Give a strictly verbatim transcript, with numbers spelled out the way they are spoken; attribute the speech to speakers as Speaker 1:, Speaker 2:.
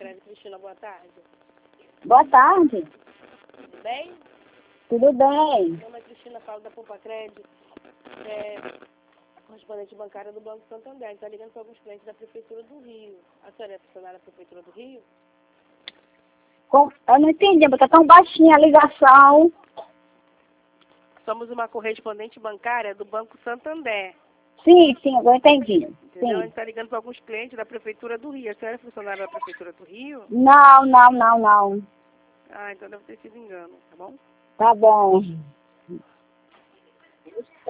Speaker 1: Crédito. Cristina, boa tarde.
Speaker 2: Boa tarde.
Speaker 1: Tudo bem?
Speaker 2: Tudo bem?
Speaker 1: Meu nome é Cristina, falo da Poupa Crédito. É correspondente bancária do Banco Santander. Está ligando para alguns clientes da Prefeitura do Rio. A senhora é funcionária da Prefeitura do Rio?
Speaker 2: Com... Eu não entendi, porque tá tão baixinha a ligação.
Speaker 1: Somos uma correspondente bancária do Banco Santander.
Speaker 2: Sim, sim, eu entendi.
Speaker 1: Entendeu? A
Speaker 2: Sim.
Speaker 1: gente está ligando para alguns clientes da Prefeitura do Rio. A senhora é funcionária da Prefeitura do Rio?
Speaker 2: Não, não, não, não.
Speaker 1: Ah, então deve ter sido engano, tá bom?
Speaker 2: Tá bom.